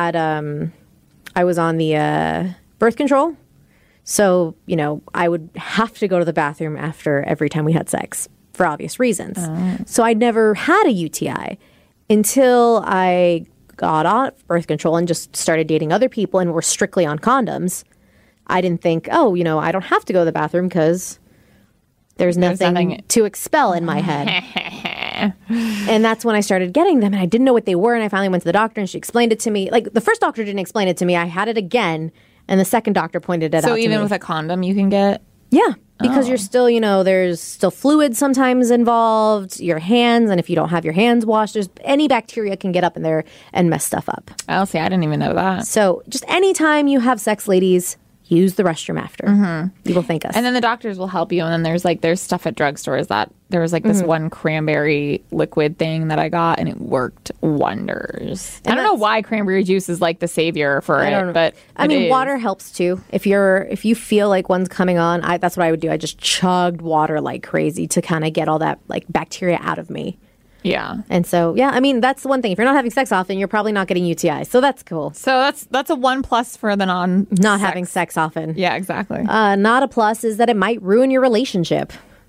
was on the birth control. So, you know, I would have to go to the bathroom after every time we had sex for obvious reasons. So I never had a UTI until I got off birth control and just started dating other people and were strictly on condoms. I didn't think, oh, you know, I don't have to go to the bathroom because there's nothing to expel in my head. And that's when I started getting them, and I didn't know what they were, and I finally went to the doctor, and she explained it to me. Like, the first doctor didn't explain it to me. I had it again, and the second doctor pointed it out to me. So even with a condom you can get? Yeah, because you're still, you know, there's still fluid sometimes involved, your hands, and if you don't have your hands washed, any bacteria can get up in there and mess stuff up. Oh, see, I didn't even know that. So just anytime you have sex, ladies, use the restroom after. You will thank us. And then the doctors will help you. And then there's stuff at drugstores that there was like this one cranberry liquid thing that I got, and it worked wonders. I don't know why cranberry juice is like the savior for it, but I mean, water helps too. If you feel like one's coming on, that's what I would do. I just chugged water like crazy to kind of get all that like bacteria out of me. Yeah. And so, yeah, I mean, that's the one thing. If you're not having sex often, you're probably not getting UTI. So that's cool. So that's a 1+ for the not having sex often. Yeah, exactly. Not a plus is that it might ruin your relationship.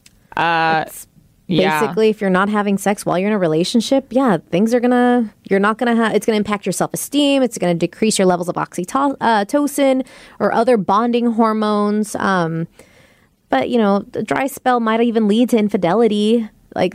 Basically, if you're not having sex while you're in a relationship, yeah, it's going to impact your self-esteem. It's going to decrease your levels of oxytocin or other bonding hormones. But, you know, the dry spell might even lead to infidelity. Like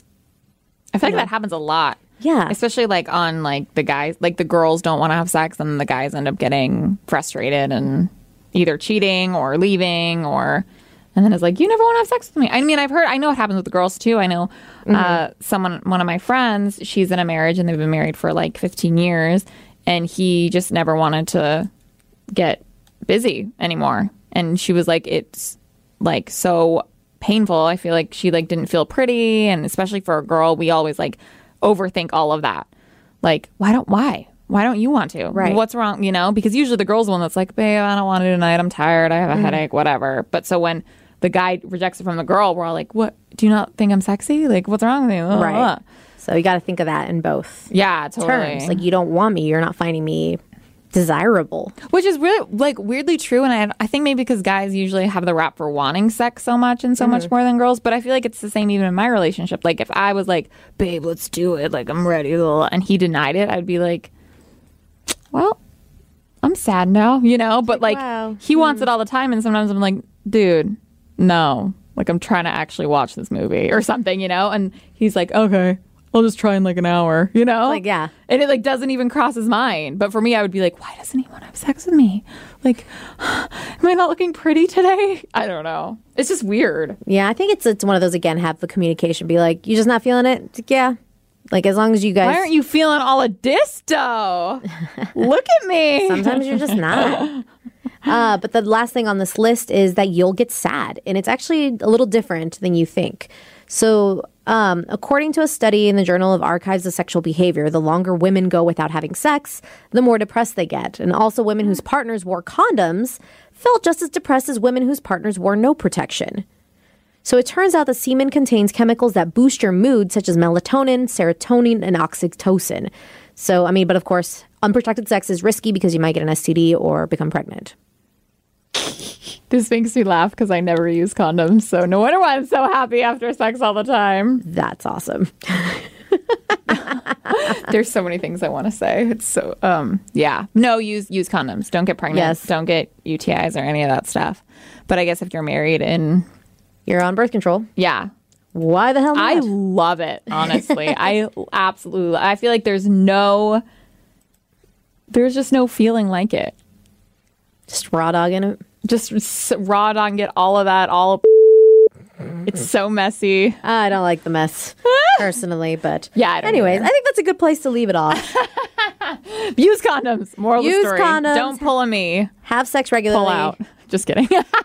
I feel like that happens a lot. Yeah. Especially like on like the guys, like the girls don't want to have sex and the guys end up getting frustrated and either cheating or leaving and then it's like, you never want to have sex with me. I mean, I know it happens with the girls too. I know one of my friends, she's in a marriage and they've been married for like 15 years and he just never wanted to get busy anymore. And she was like, it's like so painful. I feel like she like didn't feel pretty, and especially for a girl, we always like overthink all of that. Like, why don't you want to? Right. What's wrong? You know, because usually the girl's the one that's like, babe, I don't want to tonight. I'm tired. I have a headache, whatever. But so when the guy rejects it from the girl, we're all like, what? Do you not think I'm sexy? Like, what's wrong with you? right. So you got to think of that in both totally. terms. Like, you don't want me. You're not finding me desirable. Which is really like weirdly true, and I think maybe because guys usually have the rap for wanting sex so much and so much more than girls, but I feel like it's the same even in my relationship. Like if I was like, babe, let's do it, like I'm ready, and he denied it, I'd be like, well, I'm sad now, you know, but like wow. He wants it all the time, and sometimes I'm like, dude, no, like I'm trying to actually watch this movie or something, you know, and he's like, okay, I'll just try in like an hour, you know? Like, yeah. And it like doesn't even cross his mind. But for me, I would be like, why doesn't he want to have sex with me? Like, am I not looking pretty today? I don't know. It's just weird. Yeah, I think it's one of those, again, have the communication. Be like, you just not feeling it? It's like, yeah. Like, as long as you guys... Why aren't you feeling all a disto? Look at me. Sometimes you're just not. But the last thing on this list is that you'll get sad. And it's actually a little different than you think. So... according to a study in the Journal of Archives of Sexual Behavior, the longer women go without having sex, the more depressed they get. And also women whose partners wore condoms felt just as depressed as women whose partners wore no protection. So it turns out that semen contains chemicals that boost your mood, such as melatonin, serotonin, and oxytocin. So, I mean, but of course, unprotected sex is risky because you might get an STD or become pregnant. This makes me laugh because I never use condoms, so no wonder why I'm so happy after sex all the time. That's awesome. There's so many things I want to say. It's so, yeah. No, use condoms. Don't get pregnant. Yes. Don't get UTIs or any of that stuff. But I guess if you're married and... You're on birth control. Yeah. why the hell not? I love it, honestly. I feel like there's just no feeling like it. Just raw dogging it. Just raw dog and get all of that, it's so messy. I don't like the mess personally, but yeah. I don't anyways, either. I think that's a good place to leave it off. Use condoms. Moral of the Use story. condoms. Don't pull a me. Have sex regularly. Pull out. Just kidding.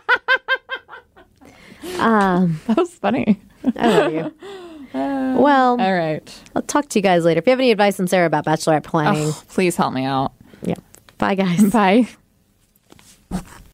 That was funny. I love you. Well, All right. I'll talk to you guys later. If you have any advice on Sarah about bachelorette planning, Please help me out. yeah. Bye, guys. Bye.